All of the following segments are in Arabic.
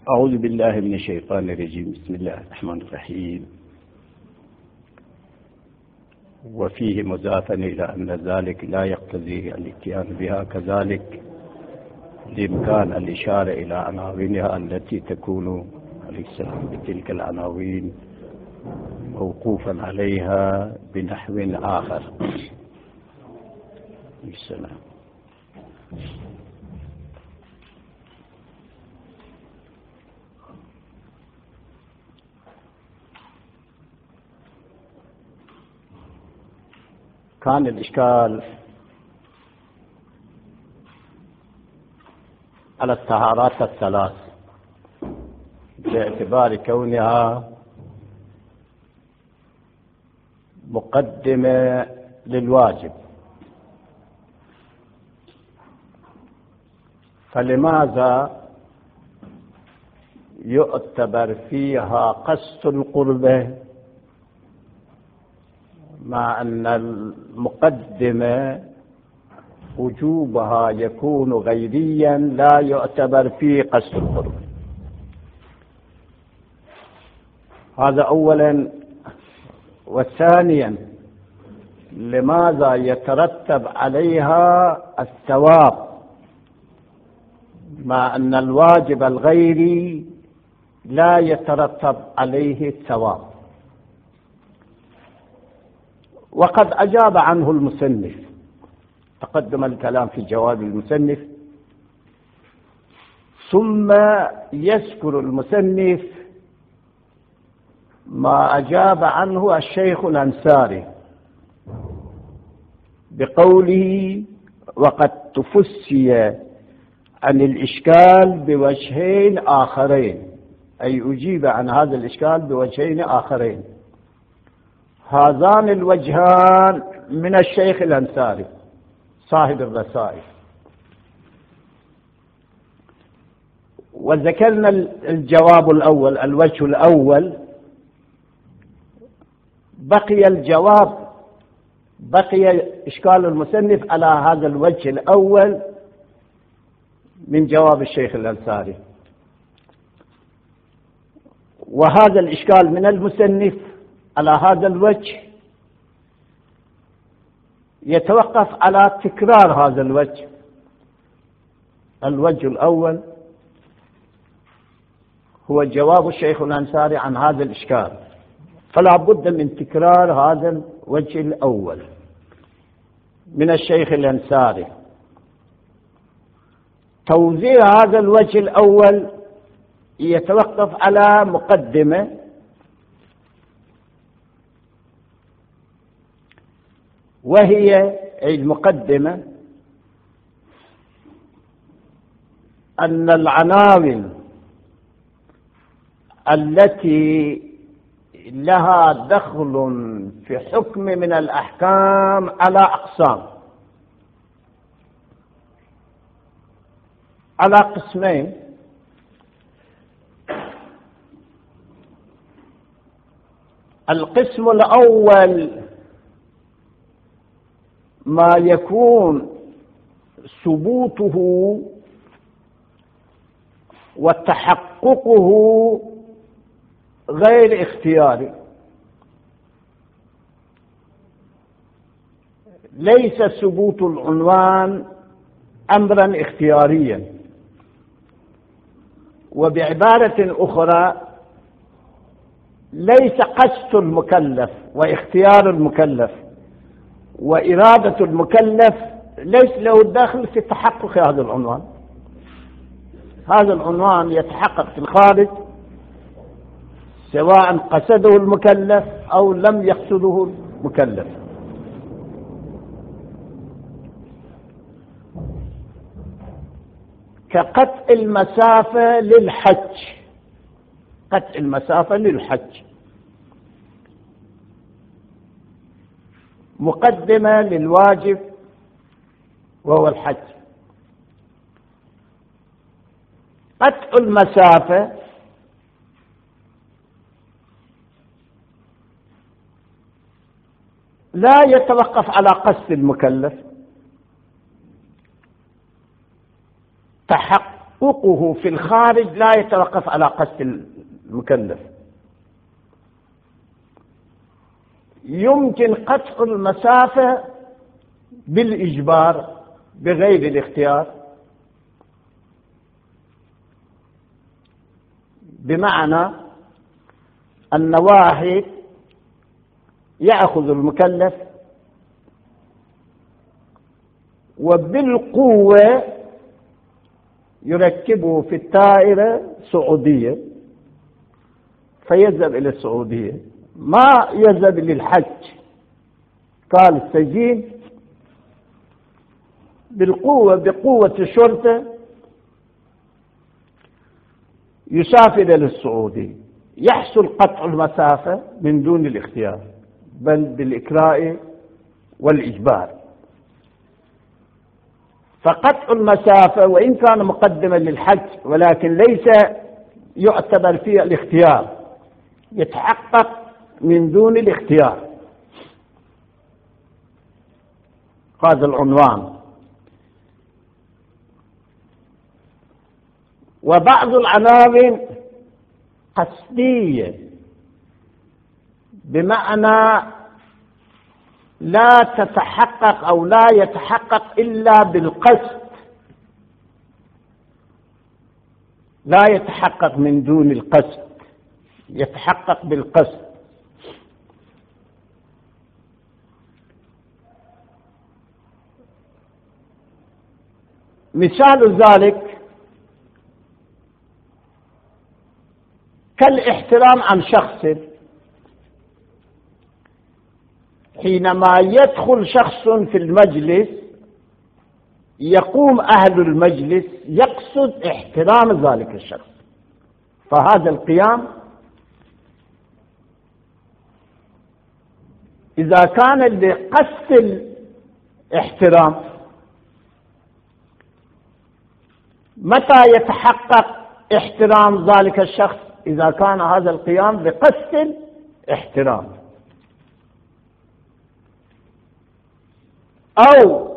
أعوذ بالله من الشيطان الرجيم. بسم الله الرحمن الرحيم. وفيه مضافا إلى أن ذلك لا يقتضي الاتيان بها كذلك لإمكان الإشارة إلى عناوينها التي تكون بتلك العناوين موقوفا عليها بنحو آخر. السلام. كان الإشكال على الطهارات الثلاث باعتبار كونها مقدمة للواجب، فلماذا يعتبر فيها قصد القربة مع أن المقدمة وجوبها يكون غيريا لا يعتبر فيه قصد القربة؟ هذا أولا. وثانيا، لماذا يترتب عليها الثواب مع أن الواجب الغيري لا يترتب عليه الثواب؟ وقد أجاب عنه المصنف، تقدم الكلام في جواب المصنف، ثم يذكر المصنف ما أجاب عنه الشيخ الأنصاري بقوله: وقد تفسي عن الإشكال بوجهين آخرين، أي أجيب عن هذا الإشكال بوجهين آخرين. هذان الوجهان من الشيخ الأنصاري صاحب الرسائل، وذكرنا الجواب الأول، الوجه الأول. بقي إشكال المصنف على هذا الوجه الأول من جواب الشيخ الأنصاري، وهذا الإشكال من المصنف على هذا الوجه يتوقف على تكرار هذا الوجه. الوجه الأول هو جواب الشيخ الأنصاري عن هذا الإشكال، فلا بد من تكرار هذا الوجه الأول من الشيخ الأنصاري. توزيع هذا الوجه الأول يتوقف على مقدمة، وهي المقدمة أن العناوين التي لها دخل في حكم من الأحكام على أقسام، على قسمين. القسم الأول ما يكون ثبوته وتحققه غير اختياري، ليس ثبوت العنوان أمرا اختياريا. وبعبارة أخرى، ليس قصد المكلف واختيار المكلف وإرادة المكلف ليس له دخل في تحقق هذا العنوان. هذا العنوان يتحقق في الخارج سواء قصده المكلف أو لم يقصده المكلف. كقطع المسافة للحج، قطع المسافة للحج مقدمة للواجب وهو الحج. قطع المسافة لا يتوقف على قصد المكلف، تحققه في الخارج لا يتوقف على قصد المكلف. يمكن قطع المسافة بالإجبار بغير الاختيار، بمعنى أن واحد يأخذ المكلف وبالقوة يركبه في الطائرة سعودية فيذهب إلى السعودية، ما يذهب للحج. قال السجين بالقوة بقوة الشرطة يسافر إلى السعودية، يحصل قطع المسافة من دون الاختيار بل بالإكراه والإجبار. فقطع المسافة وإن كان مقدما للحج ولكن ليس يعتبر فيه الاختيار، يتحقق من دون الاختيار. هذا العنوان. وبعض العناوين قصدية، بمعنى لا تتحقق أو لا يتحقق إلا بالقصد، لا يتحقق من دون القصد، يتحقق بالقصد. مثال ذلك كالاحترام عن شخص، حينما يدخل شخص في المجلس يقوم أهل المجلس يقصد احترام ذلك الشخص، فهذا القيام إذا كان لقصد الاحترام متى يتحقق احترام ذلك الشخص؟ إذا كان هذا القيام بقصد الاحترام. أو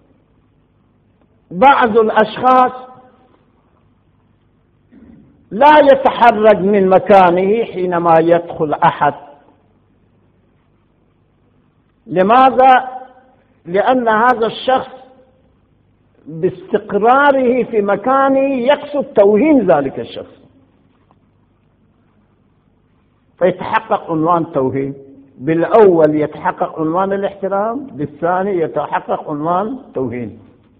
بعض الأشخاص لا يتحرك من مكانه حينما يدخل أحد. لماذا؟ لأن هذا الشخص باستقراره في مكانه يقصد توهين ذلك الشخص، فيتحقق عنوان توهين. بالأول يتحقق عنوان الاحترام، بالثاني يتحقق عنوان توهين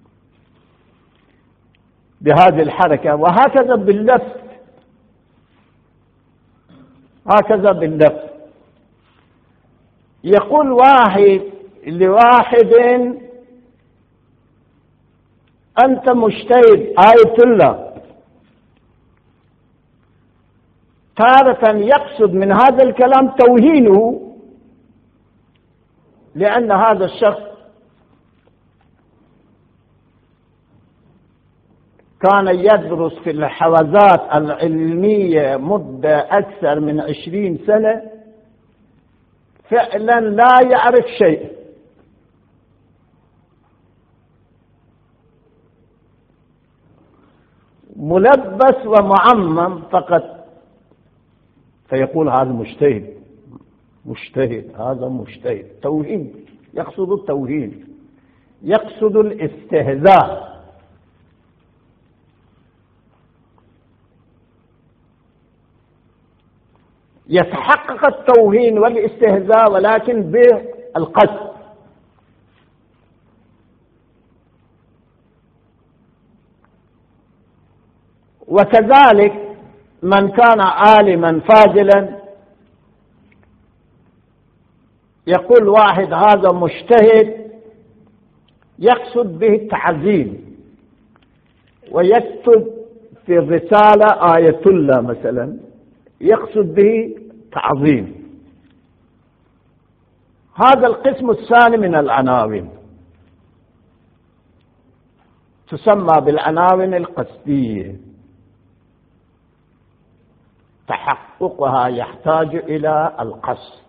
بهذه الحركة. وهكذا باللف، هكذا باللف. يقول واحد لواحد أنت مجتهد آية الله، تارة يقصد من هذا الكلام توهينه، لأن هذا الشخص كان يدرس في الحوزات العلمية مدة أكثر من 20 سنة، فعلا لا يعرف شيء. ملبس ومعمم فقط، فيقول هذا مجتهد، مجتهد، هذا مجتهد. توهين، يقصد التوهين، يقصد الاستهزاء. يتحقق التوهين والاستهزاء ولكن بالقصد. وكذلك من كان عالما فاضلا، يقول واحد هذا مجتهد، يقصد به التعظيم، ويكتب في الرسالة آية الله مثلا، يقصد به تعظيم. هذا القسم الثاني من العناوين تسمى بالعناوين القصدية، تحققها يحتاج إلى القصد.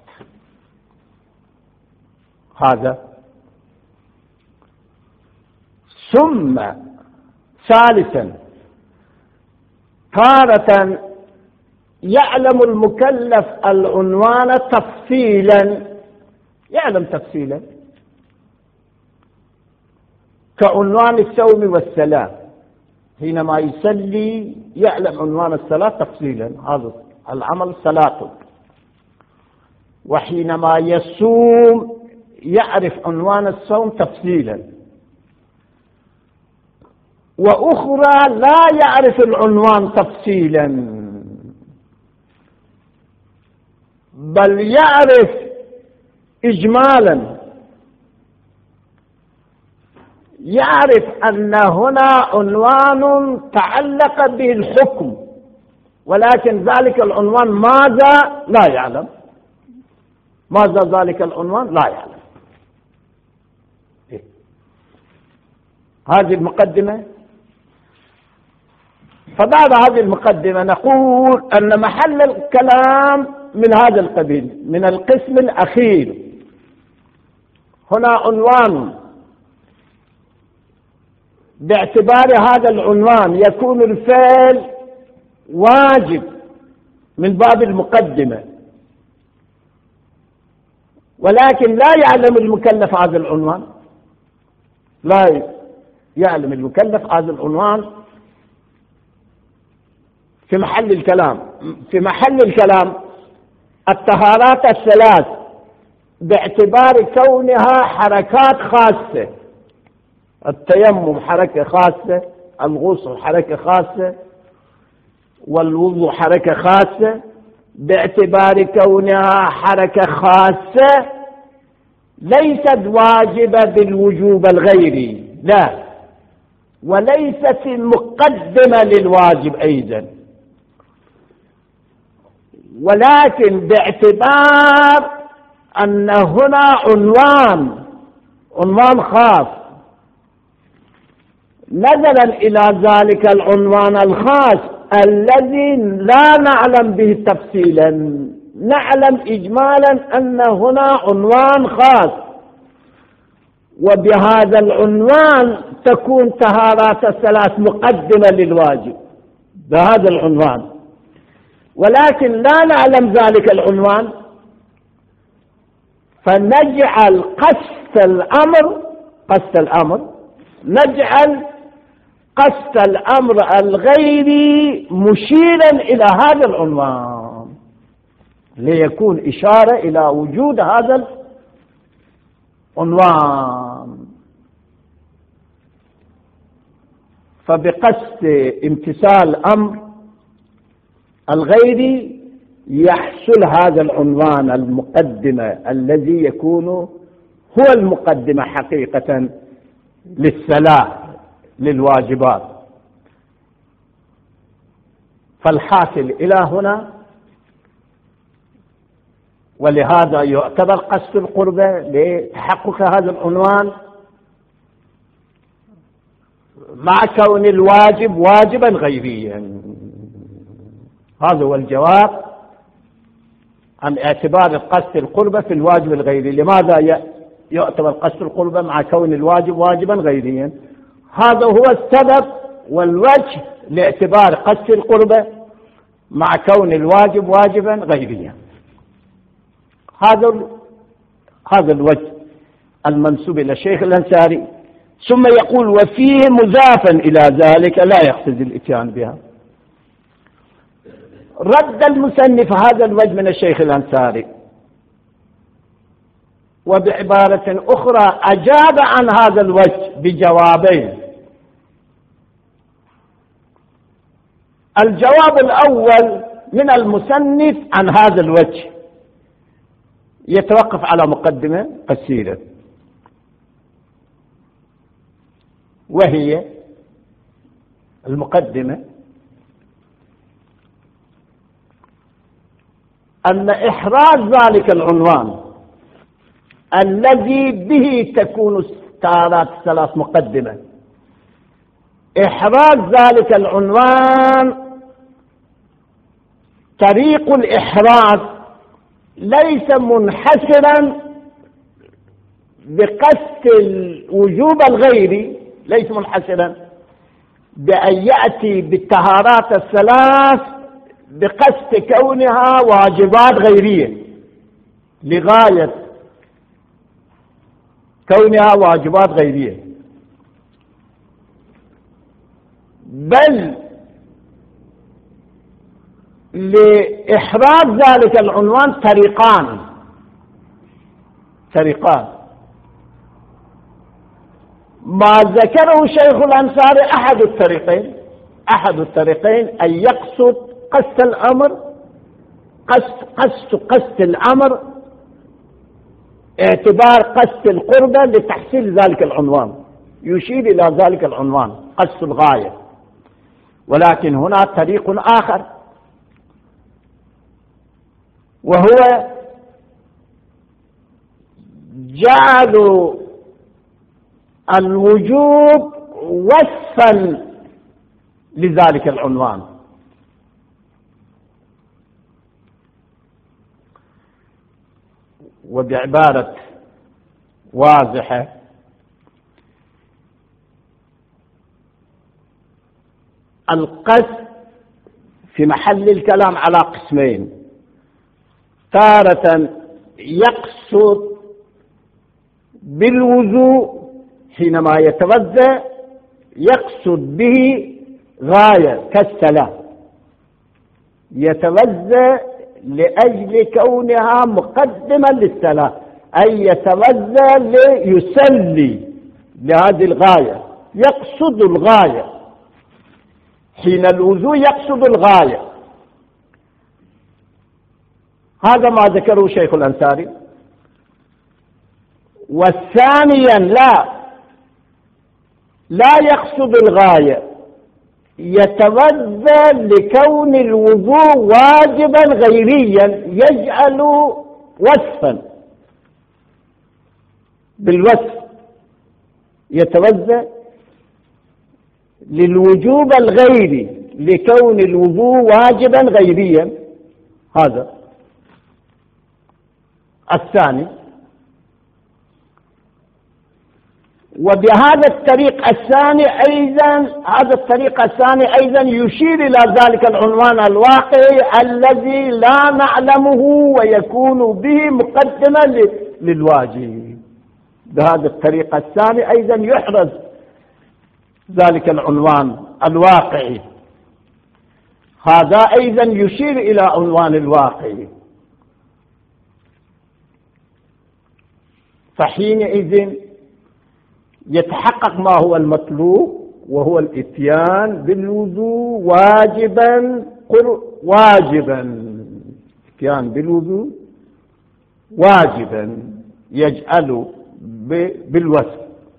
هذا. ثم ثالثا تارة يعلم المكلف العنوان تفصيلا، يعلم تفصيلا كعنوان الصوم والصلاة، حينما يصلي يعلم عنوان الصلاة تفصيلا، هذا العمل صلاته. وحينما يصوم يعرف عنوان الصوم تفصيلا. وأخرى لا يعرف العنوان تفصيلا، بل يعرف إجمالا، يعرف أن هنا عنوان تعلق به الحكم، ولكن ذلك العنوان ماذا لا يعلم، ماذا ذلك العنوان لا يعلم. هذه المقدمة. فبعد هذه المقدمة نقول أن محل الكلام من هذا القبيل، من القسم الأخير. هنا عنوان، باعتبار هذا العنوان يكون الفعل واجب من باب المقدمة، ولكن لا يعلم المكلف هذا العنوان، لا يعلم المكلف هذا العنوان. في محل الكلام، في محل الكلام الطهارات الثلاث باعتبار كونها حركات خاصة، التيمم حركة خاصة، الغسل حركة خاصة، والوضوء حركة خاصة، باعتبار كونها حركة خاصة ليست واجبة بالوجوب الغيري، لا، وليست مقدمة للواجب أيضا، ولكن باعتبار أن هنا عنوان خاص، نظرا إلى ذلك العنوان الخاص الذي لا نعلم به تفصيلا، نعلم إجمالا أن هنا عنوان خاص، وبهذا العنوان تكون طهارات الثلاث مقدمة للواجب بهذا العنوان، ولكن لا نعلم ذلك العنوان، فنجعل قصد الأمر نجعل قصد الأمر الغيري مشيرا إلى هذا العنوان، ليكون إشارة إلى وجود هذا العنوان. فبقصد امتثال أمر الغيري يحصل هذا العنوان المقدمة الذي يكون هو المقدمة حقيقة للصلاة للواجبات. فالحاصل إلى هنا، ولهذا يعتبر قصد القربة لتحقق هذا العنوان مع كون الواجب واجبا غيريا. هذا هو الجواب عن اعتبار قصد القربة في الواجب الغيري. لماذا يعتبر قصد القربة مع كون الواجب واجبا غيريا؟ هذا هو السبب والوجه لاعتبار قصد القربة مع كون الواجب واجبا غيريا. هذا الوجه المنسوب إلى الشيخ الأنصاري. ثم يقول: وفيه مضافا إلى ذلك لا يقتضي الإتيان بها. رد المصنف هذا الوجه من الشيخ الأنصاري، وبعبارة أخرى أجاب عن هذا الوجه بجوابين. الجواب الأول من المصنف عن هذا الوجه يتوقف على مقدمة قصيرة، وهي المقدمة أن إحراز ذلك العنوان الذي به تكون الطهارات الثلاث مقدمة، إحراز ذلك العنوان طريق الإحراز ليس منحسرا بقصد الوجوب الغيري، ليس منحسرا بأن يأتي بالطهارات الثلاث بقصد كونها واجبات غيرية، لغاية كونها واجبات غيرية، بل لإحراز ذلك العنوان طريقان. ما ذكره شيخ الأنصاري أحد الطريقين أن يقصد قصد الأمر، قصد الأمر اعتبار قصد القربة لتحصيل ذلك العنوان، يشير إلى ذلك العنوان قصد الغاية. ولكن هنا طريق آخر، وهو جعل الوجوب وصفا لذلك العنوان. وبعبارة واضحة القصد في محل الكلام على قسمين: تارة يقصد بالوضوء حينما يتوضأ يقصد به غاية كالصلاة، يتوضأ لأجل كونها مقدما للصلاة، أي يتوضأ ليصلي لهذه الغاية، يقصد الغاية. حين الوضوء يقصد الغاية. هذا ما ذكره شيخ الأنصاري. والثانيا لا يقصد الغاية، يتوضأ لكون الوضوء واجبا غيريا، يجعل وصفا بالوصف، يتوضأ للوجوب الغيري لكون الوضوء واجبا غيريا. هذا الثاني. وبهذا الطريق الثاني أيضا يشير إلى ذلك العنوان الواقعي الذي لا نعلمه ويكون به مقدمة للواجب. بهذا الطريق الثاني أيضا يحرز ذلك العنوان الواقعي. هذا أيضا يشير إلى عنوان الواقعي. فحينئذ يتحقق ما هو المطلوب، وهو الاتيان بالوضوء اتيان بالوضوء واجبا يجعل بالوصف.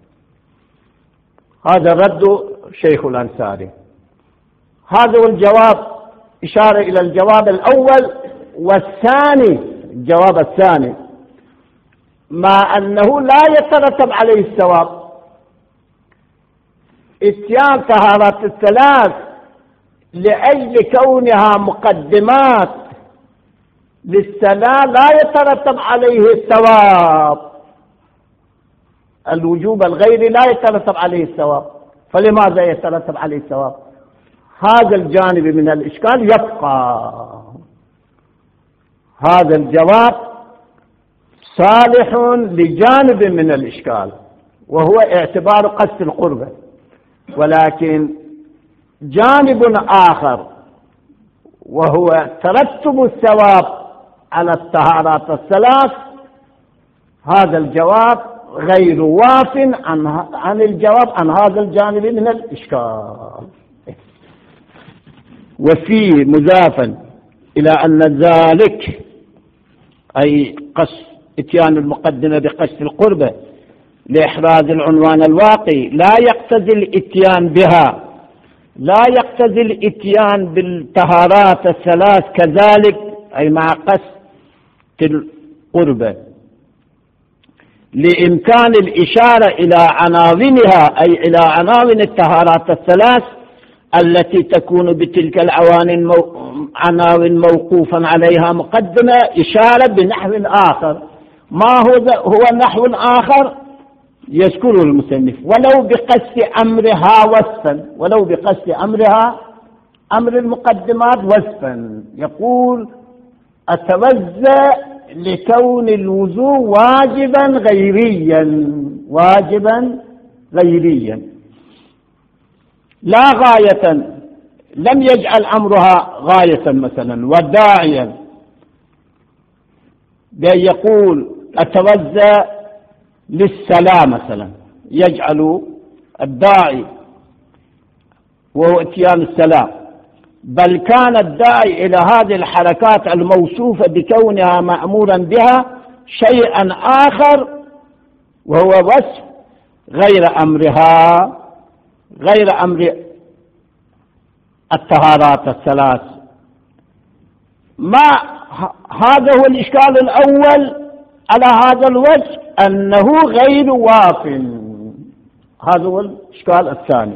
هذا رد شيخ الأنصاري. هذا هو الجواب، إشارة إلى الجواب الأول. والثاني، الجواب الثاني، ما أنه لا يترتب عليه الثواب. اتيان طهارات الثلاث لأجل كونها مقدمات للصلاة لا يترتب عليه الثواب. الوجوب الغيري لا يترتب عليه الثواب. فلماذا يترتب عليه الثواب؟ هذا الجانب من الإشكال يبقى. هذا الجواب صالح لجانب من الإشكال، وهو اعتبار قصد القربة. ولكن جانب آخر وهو ترتب الثواب على الطهارات الثلاث، هذا الجواب غير واف عن الجواب عن هذا الجانب من الإشكال. وفي مضافا إلى أن ذلك أي قصد اتيان المقدمة بقصد القربة لإحراز العنوان الواقعي لا يقتضي الاتيان بها، لا يقتضي الاتيان بالطهارات الثلاث كذلك، أي مع قصد القربة، لإمكان الإشارة إلى عناوينها، أي إلى عناوين الطهارات الثلاث التي تكون بتلك عناوين موقوفا عليها مقدمة، إشارة بنحو آخر. ما هو النحو الآخر؟ يذكره المصنف ولو بقصد أمرها وصفا، ولو بقصد أمرها أمر المقدمات وصفا، يقول أتوزأ لكون الوضوء واجبا غيريا، واجبا غيريا لا غاية، لم يجعل أمرها غاية مثلا وداعيا، بأن يقول أتوزأ للسلام مثلا، يجعل الداعي وهو اتيان السلام، بل كان الداعي إلى هذه الحركات الموصوفة بكونها مأمورا بها شيئا آخر وهو وصف غير أمرها، غير أمر الطهارات الثلاث. ما هذا هو الإشكال الأول على هذا الوجه، أنه غير واف. هذا هو الإشكال الثاني،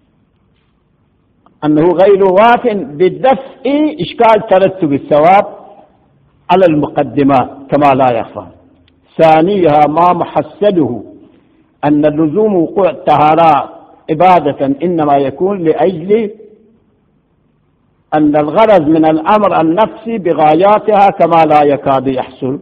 أنه غير واف بدفع إشكال ترتب الثواب على المقدمات كما لا يخفى. ثانيها ما محسده أن اللزوم وقوع الطهارات عبادة إنما يكون لأجل أن الغرض من الأمر النفسي بغاياتها كما لا يكاد يحصل.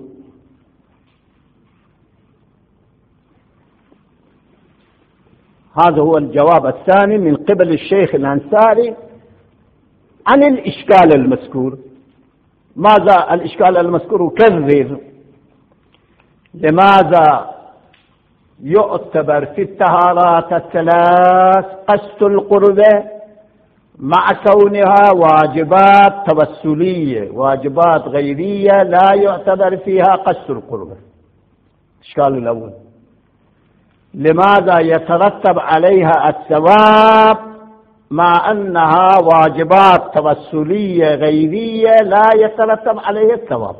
هذا هو الجواب الثاني من قبل الشيخ الأنصاري عن الإشكال المذكور. ماذا الإشكال المذكور؟ كرر لماذا يعتبر في الطهارات الثلاث قصد القربة مع كونها واجبات توسلية، واجبات غيرية لا يعتبر فيها قصد القربة؟ الإشكال الأول، لماذا يترتب عليها الثواب مع أنها واجبات توسلية غيرية لا يترتب عليها الثواب؟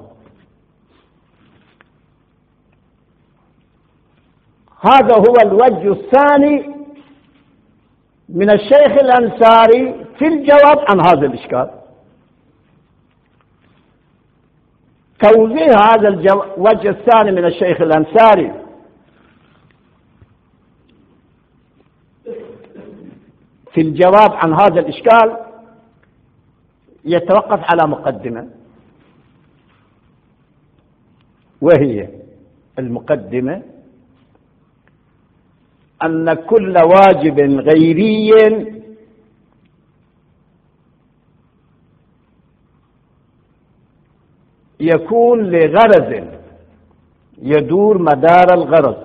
هذا هو الوجه الثاني من الشيخ الأنصاري في الجواب عن هذا الإشكال. توضيح هذا الوجه الثاني من الشيخ الأنصاري في الجواب عن هذا الإشكال يتوقف على مقدمة، وهي المقدمة أن كل واجب غيري يكون لغرض يدور مدار الغرض،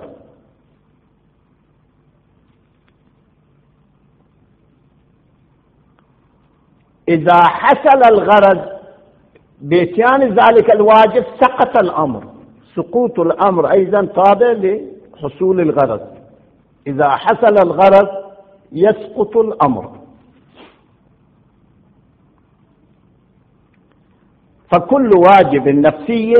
إذا حصل الغرض بإتيان ذلك الواجب سقط الأمر، سقوط الأمر أيضا تابع لحصول الغرض، إذا حصل الغرض يسقط الأمر. فكل واجب نفسي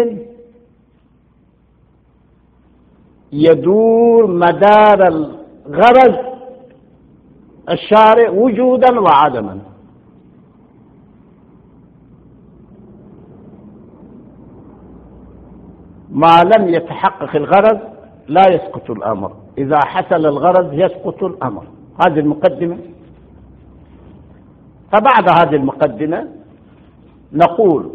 يدور مدار الغرض الشارع وجودا وعدما. ما لم يتحقق الغرض لا يسقط الأمر، إذا حصل الغرض يسقط الأمر. هذه المقدمة. فبعد هذه المقدمة نقول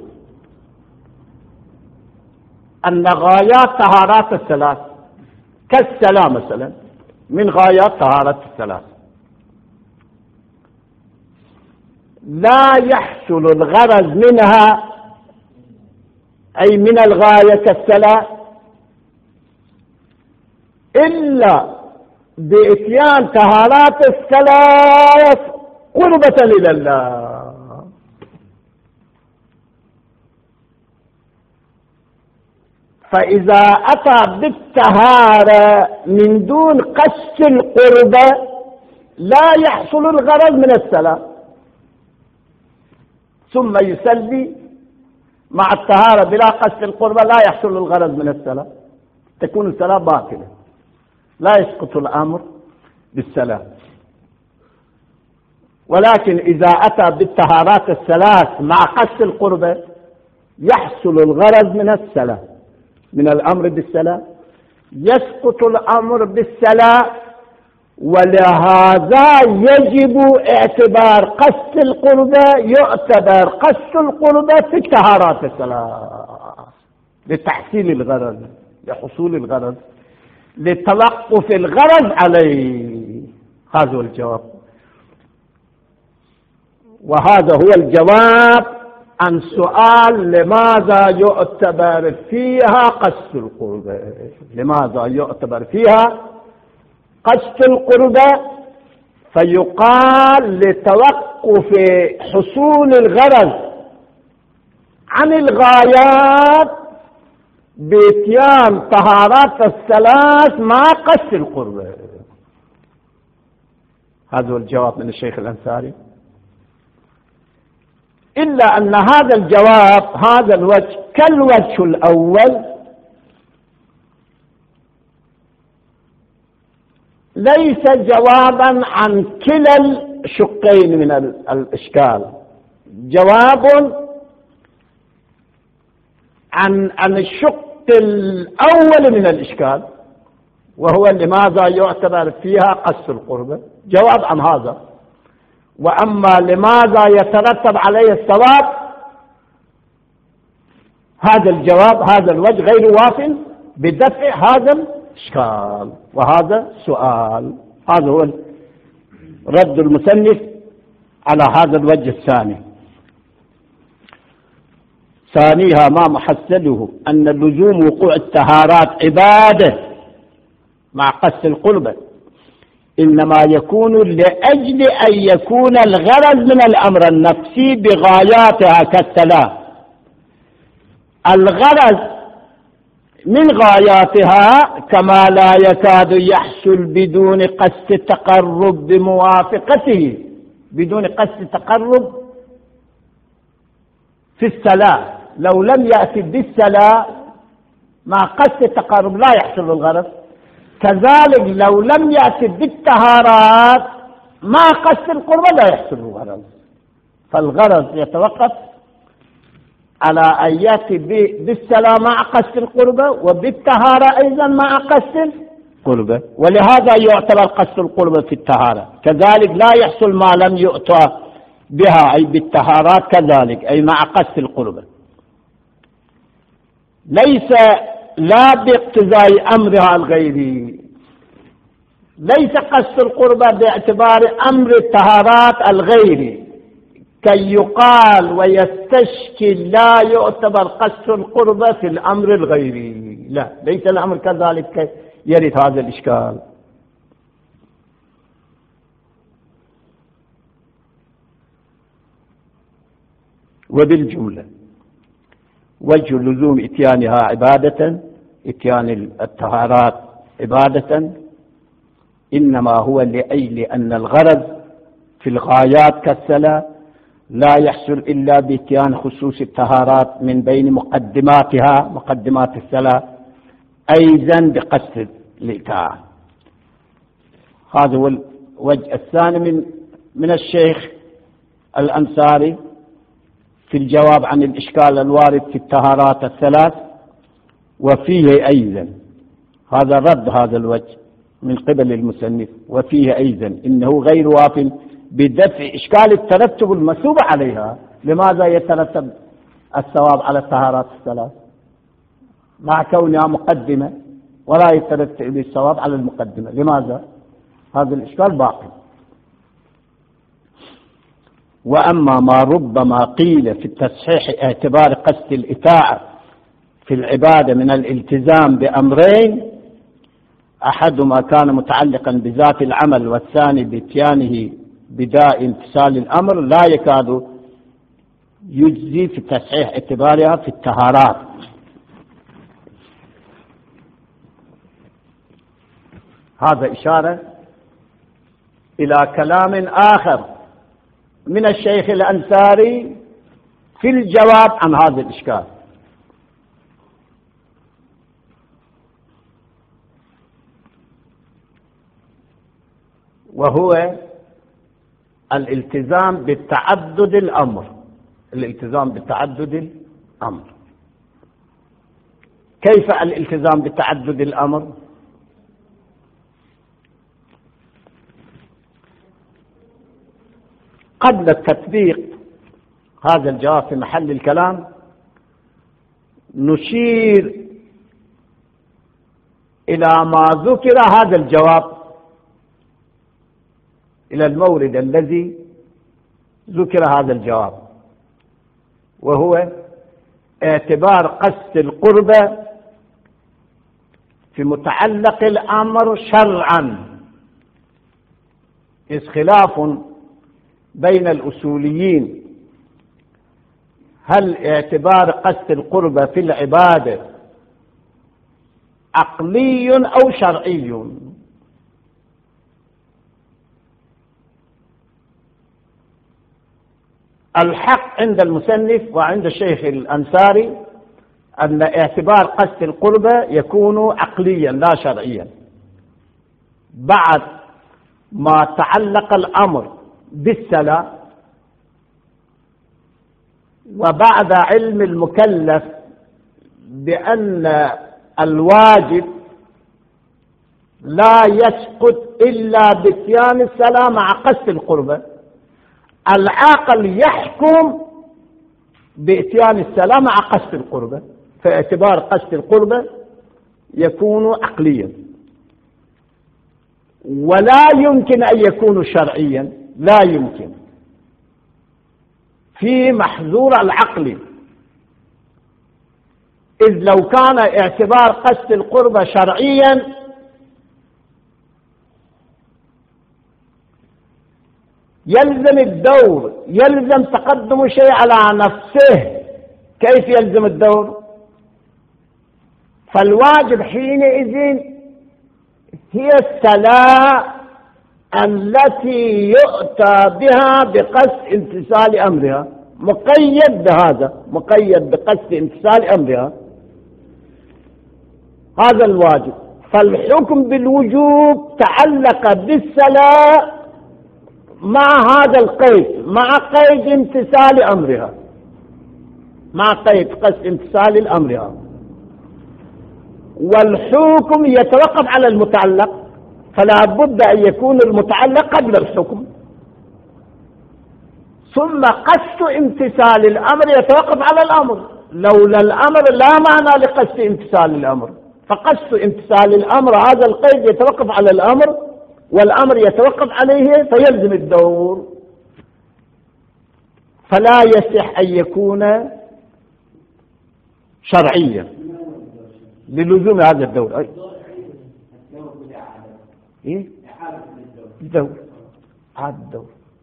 أن غايات طهارات الثلاث كالسلام مثلا من غايات طهارات الثلاث، لا يحصل الغرض منها أي من الغاية كالسلام إلا بإتيان طهارات الثلاث قربة إلى الله. فإذا أتى بالطهارة من دون قصد القربة لا يحصل الغرض من السلام، ثم يصلي مع الطهارة بلا قصد القربة لا يحصل الغرض من السلام، تكون الصلاة باطلة، لا يسقط الأمر بالسلام. ولكن إذا أتى بالطهارات الثلاث مع قصد القربة يحصل الغرض من السلام، من الأمر بالسلام، يسقط الأمر بالسلاة، ولهذا يجب اعتبار قصد القربة، يعتبر قصد القربة في الطهارات الثلاث لتحصيل الغرض، لحصول الغرض، لتوقف الغرض عليه. هذا هو الجواب، وهذا هو الجواب عن سؤال لماذا يعتبر فيها قصد القربة. لماذا يعتبر فيها قصد القربة؟ فيقال لتوقف حصول الغرض عن الغايات بإتيان طهارات الثلاث مع قصد القربة. هذا هو الجواب من الشيخ الأنصاري. إلا أن هذا الجواب، هذا الوجه كالوجه الأول، ليس جوابا عن كلا الشقين من الإشكال، جواب عن الشق الأول من الإشكال، وهو لماذا يعتبر فيها قصد القربة، جواب عن هذا. وأما لماذا يترتب عليه الثواب، هذا الجواب، هذا الوجه غير واف بدفع هذا الإشكال وهذا سؤال. هذا هو رد المصنف على هذا الوجه الثاني. ثانيها ما محصله أن لزوم وقوع الطهارات عبادة مع قصد القربة إنما يكون لأجل أن يكون الغرض من الأمر النفسي بغاياتها كالثلاث. الغرض من غاياتها كما لا يكاد يحصل بدون قصد التقرب بموافقته، بدون قصد التقرب في الصلاة. لو لم يأتي بالصلاة مع قصد التقرب لا يحصل الغرض. كذلك لو لم يأتي بالطهارات مع قصد القربة لا يحصل الغرض. فالغرض يتوقف على أن يأتي بالصلاة مع قصد القربة، وبالطهارة أيضا مع قصد القربة، ولهذا يعتبر قصد القربة في الطهارة. كذلك لا يحصل ما لم يؤتى بها أي بالطهارات كذلك، أي مع قصد القربة. ليس لا باقتضاء أمرها الغيري، ليس قصد القربة باعتبار أمر الطهارات الغيري كي يقال ويستشكل لا يعتبر قصد القربة في الأمر الغيري. لا، ليس الأمر كذلك كي يرد هذا الإشكال. وبالجملة وجه لزوم إتيانها عبادة، إتيان الطهارات عبادة، إنما هو لأجل أن الغرض في الغايات كالصلاة لا يحصل إلا بإتيان خصوص الطهارات من بين مقدماتها، مقدمات الصلاة، أيضا بقصد الإطاعة. هذا هو الوجه الثاني من الشيخ الأنصاري في الجواب عن الإشكال الوارد في الطهارات الثلاث. وفيه أيضا هذا رد هذا الوجه من قبل المصنف، وفيه أيضا إنه غير واف بدفع إشكال الترتب المسوب عليها. لماذا يترتب الثواب على الطهارات الثلاث مع كونها مقدمة ولا يترتب الثواب على المقدمة؟ لماذا؟ هذا الإشكال باقي. وأما ما ربما قيل في التصحيح اعتبار قصد الإطاعة في العبادة من الالتزام بأمرين، أحدهما كان متعلقا بذات العمل والثاني بإتيانه بداء امتثال الأمر، لا يكاد يجزي في تصحيح اعتبارها في الطهارات. هذا إشارة إلى كلام آخر من الشيخ الأنصاري في الجواب عن هذا الإشكال، وهو الالتزام بالتعدد الأمر. الالتزام بالتعدد الأمر كيف الالتزام بتعدد الأمر؟ قبل التطبيق هذا الجواب في محل الكلام نشير إلى ما ذكر هذا الجواب، إلى المورد الذي ذكر هذا الجواب، وهو اعتبار قصد القربة في متعلق الأمر شرعا، إذ خلاف بين الأصوليين هل اعتبار قصد القربة في العبادة عقلي أو شرعي. الحق عند المصنف وعند الشيخ الأنصاري أن اعتبار قصد القربة يكون عقليا لا شرعيا، بعد ما تعلق الأمر بالصلاة وبعد علم المكلف بأن الواجب لا يسقط إلا باتيان الصلاة مع قصد القربة، العاقل يحكم باتيان الصلاة مع قصد القربة، فاعتبار قصد القربة يكون عقليا، ولا يمكن أن يكون شرعيا، لا يمكن في محظور العقل، إذ لو كان اعتبار قصد القربة شرعيا يلزم الدور، يلزم تقدم شيء على نفسه. كيف يلزم الدور؟ فالواجب حينئذ هي الصلاة التي يؤتى بها بقصد امتثال أمرها، مقيد بهذا، مقيد بقصد امتثال أمرها، هذا الواجب. فالحكم بالوجوب تعلق بالصلاة مع هذا القيد، مع قيد امتثال أمرها، مع قيد قصد امتثال أمرها، والحكم يتوقف على المتعلق، فلا بد أن يكون المتعلق قبل الحكم، ثم قصد امتثال الأمر يتوقف على الأمر، لولا الأمر لا معنى لقصد امتثال الأمر، فقصد امتثال الأمر هذا القيد يتوقف على الأمر، والأمر يتوقف عليه فيلزم الدور، فلا يصح أن يكون شرعيا للزوم هذا الدور. إيه؟ الدور، هذا الدور.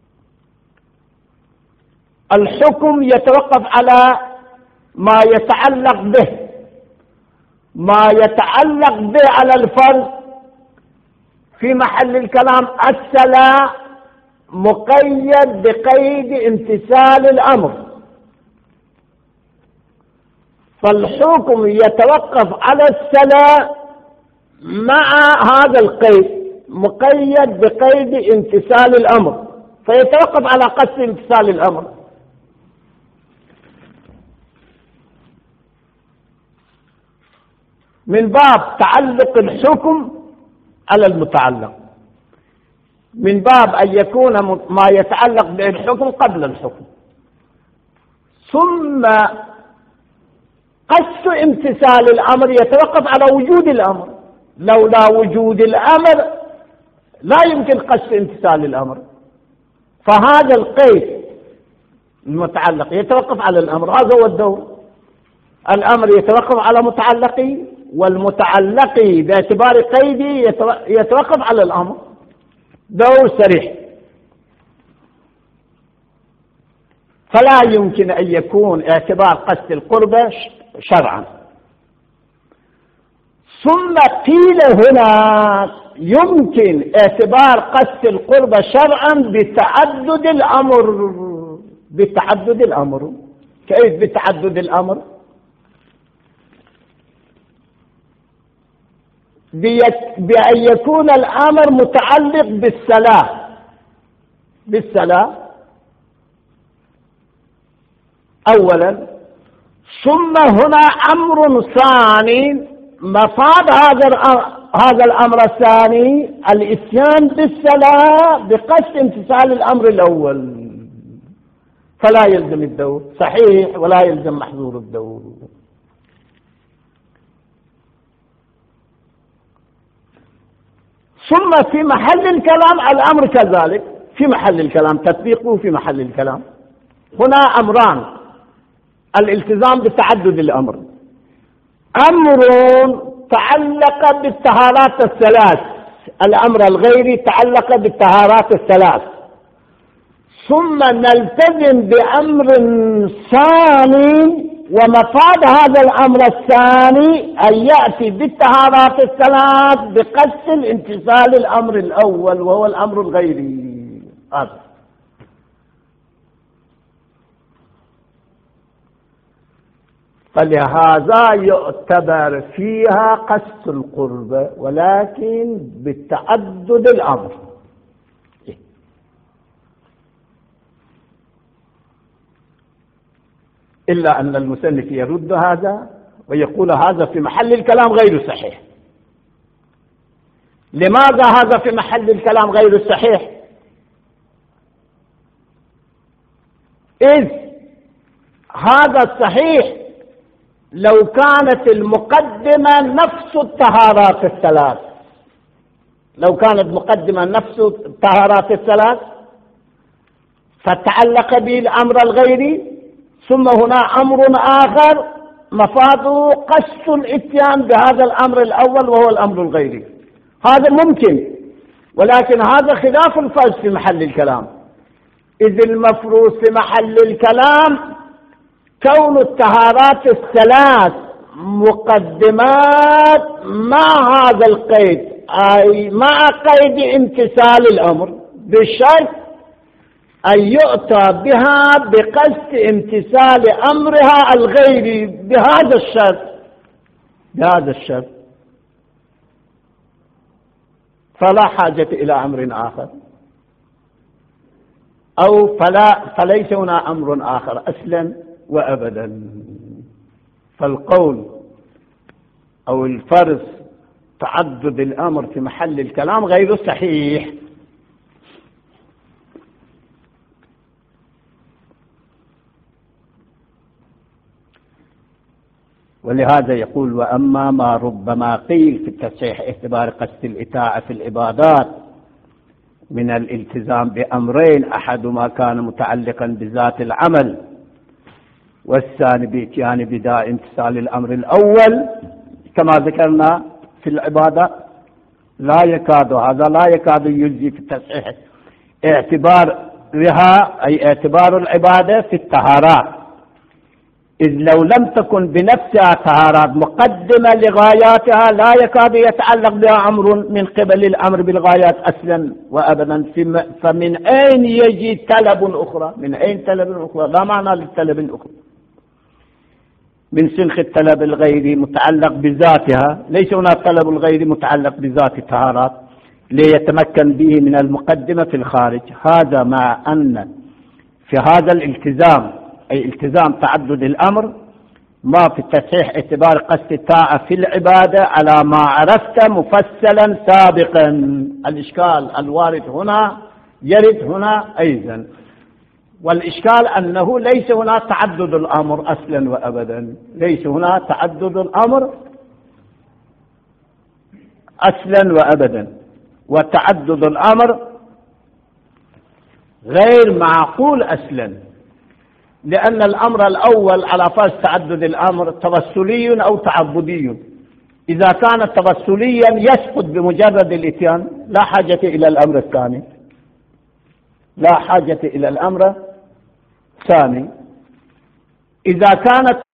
الحكم يتوقف على ما يتعلق به، ما يتعلق به على الفرد في محل الكلام الصلاة مقيد بقيد امتثال الأمر، فالحكم يتوقف على الصلاة مع هذا القيد، مقيد بقيد امتثال الأمر، فيتوقف على قصد امتثال الأمر. من باب تعلق الحكم على المتعلق، من باب أن يكون ما يتعلق بالحكم قبل الحكم، ثم قصد امتثال الأمر يتوقف على وجود الأمر، لولا وجود الأمر لا يمكن قصد امتثال الأمر، فهذا القيد المتعلق يتوقف على الأمر، هذا هو الدور. الأمر يتوقف على متعلقي، والمتعلقي باعتبار قيدي يتوقف على الأمر، دور صريح، فلا يمكن أن يكون اعتبار قصد القربة شرعا. ثم قيل هنا يمكن اعتبار قصد القربة شرعا بتعدد الأمر. بتعدد الأمر، كيف بتعدد الأمر؟ بأن يكون الأمر متعلق بالصلاة أولا، ثم هنا أمر ثاني مفاد هذا الأمر الثاني الإتيان بالصلاة بقصد امتثال الأمر الأول، فلا يلزم الدور صحيح ولا يلزم محظور الدور. ثم في محل الكلام الأمر كذلك، في محل الكلام تطبيقه في محل الكلام. هنا أمران: الالتزام بتعدد الأمر، أمر تعلق بالطهارات الثلاث، الأمر الغيري تعلق بالطهارات الثلاث، ثم نلتزم بأمر ثاني ومفاد هذا الأمر الثاني أن يأتي بالطهارات الثلاث بقصد الامتثال الأمر الأول وهو الأمر الغيري. فلهذا يعتبر فيها قصد القرب ولكن بالتعدد الأمر. إلا أن المصنف يرد هذا ويقول هذا في محل الكلام غير صحيح. لماذا هذا في محل الكلام غير صحيح؟ إذ هذا الصحيح لو كانت المقدمة نفس الطهارات الثلاث، لو كانت مقدمة نفس الطهارات الثلاث فتعلق به الأمر الغيري، ثم هنا أمر آخر مفاده قصد الاتيان بهذا الأمر الأول وهو الأمر الغيري، هذا ممكن، ولكن هذا خلاف الفرض في محل الكلام. إذ المفروض في محل الكلام كون الطهارات الثلاث مقدمات مع هذا القيد، أي مع قيد امتثال الأمر بالشرط أن يؤتى بها بقصد امتثال أمرها الغيري بهذا الشرط، فلا حاجة إلى أمر آخر، أو فليس هنا أمر آخر أصلا وأبدا. فالقول أو الفرض تعدد الأمر في محل الكلام غير صحيح. ولهذا يقول: وأما ما ربما قيل في التصحيح اعتبار قصد الإطاعة في العبادات من الالتزام بأمرين، أحدهما كان متعلقا بذات العمل والثاني بإتيان بداء امتثال الأمر الأول كما ذكرنا في العبادة، هذا لا يكاد يجزي في التصحيح اعتبارها، أي اعتبار العبادة في الطهارات، إذ لو لم تكن بنفسها طهارات مقدمة لغاياتها لا يكاد يتعلق بها أمر من قبل الأمر بالغايات أصلا وأبدا. فمن أين يجي طلب أخرى؟ من أين طلب أخرى؟ لا معنى للطلب الأخرى من سنخ الطلب الغيري متعلق بذاتها، ليس هنا طلب الغيري متعلق بذات الطهارات ليتمكن به من المقدمة في الخارج. هذا مع أن في هذا الالتزام، أي التزام تعدد الأمر، ما في التصحيح اعتبار قصد الطاعة في العبادة على ما عرفت مفصلا سابقا. الإشكال الوارد هنا يرد هنا أيضا، والإشكال أنه ليس هنا تعدد الأمر أصلا وأبدا، ليس هنا تعدد الأمر أصلا وأبدا، وتعدد الأمر غير معقول أصلا، لأن الأمر الأول على فرض تعدد الأمر توسلي أو تعبدي. إذا كان توسليا يسقط بمجرد الإتيان، لا حاجة إلى الأمر الثاني، لا حاجة إلى الأمر الثاني. إذا كانت